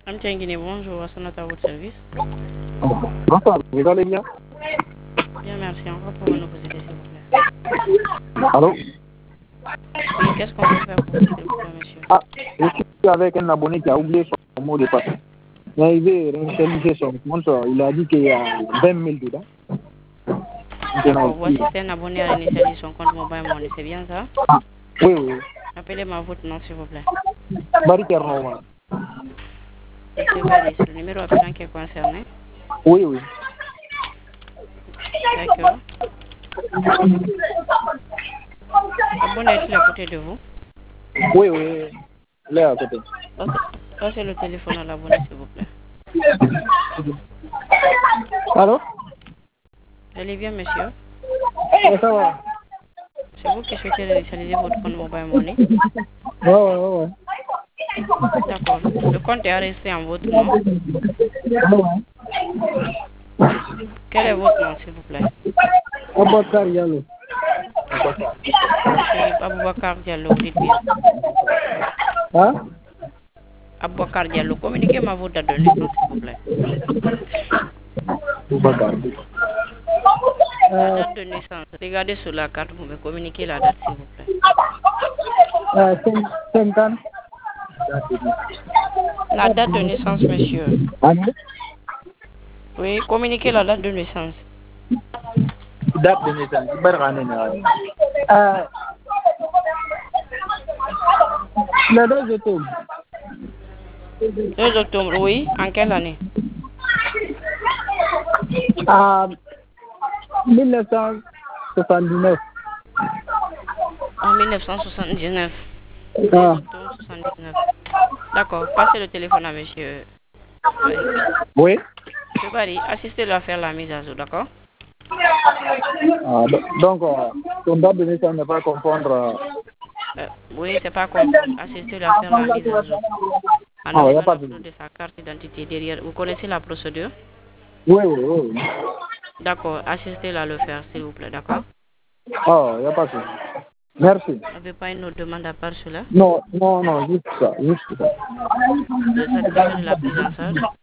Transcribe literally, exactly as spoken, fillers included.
Amtiangine, bonjour, à son à votre service. Bonsoir, vous allez bien? Bien, merci. On va pouvoir nous aider, s'il vous plaît. Allô? Oui, qu'est-ce qu'on peut faire pour vous, s'il vous plaît, monsieur? Ah, je suis avec un abonné qui a oublié son mot de passe. Il est arrivé à réinitialiser son compte, il a dit qu'il y a vingt mille dedans. D'accord, voici c'est un abonné à réinitialiser son compte Mobile Money, c'est bien ça? Ah, oui, oui. Appelez-moi votre nom, s'il vous plaît. Barry Kernova. Monsieur Barry, c'est le numéro appelant qui est concerné. Oui, oui. D'accord. Abonné est-il à côté de vous? Oui, oui. Il est à côté. Passez le téléphone à l'abonné, s'il vous plaît. Allô? Allez bien, monsieur. Oui, ça va. C'est vous qui souhaitez réinitialiser votre compte Mobile Money? Oui, oui, oui. D'accord. Le compte est resté en votre nom. Quel est votre nom, s'il vous plaît? Abakar Yalo. Monsieur Aboubakar Diallo, dites bien. Hein? Aboubakar Diallo, communiquez-moi vos dates de naissance, s'il vous plaît. Abakar. La date de naissance. Regardez sur la carte, vous me communiquez la date, s'il vous plaît. Euh, cinquante. La date de naissance, monsieur. Année? Oui, communiquez la date de naissance. Date de naissance. Barrane. Euh, le deux octobre. deux octobre, oui. En quelle année? À mille neuf cent soixante-dix-neuf. En mille neuf cent soixante-dix-neuf. deux Ah. octobre soixante-dix-neuf. D'accord. Passez le téléphone à monsieur Barry. Oui. Monsieur Barry, assistez-le à faire la mise à jour, d'accord? Ah, donc, euh, ton date de naissance ne pas confondre. Euh... Euh, oui, c'est pas confondre. Assistez-le à faire la mise à jour. En Ah, il n'y a ouvrant pas la de... photo de sa carte d'identité derrière. Vous connaissez la procédure? Oui, oui, oui. D'accord. Assistez-le à le faire, s'il vous plaît, d'accord? Ah, il n'y a pas de... Merci. Vous n'avez pas une autre demande à part cela? Non, non, non, juste ça, juste ça. Vous êtes satisfait de la prise en charge?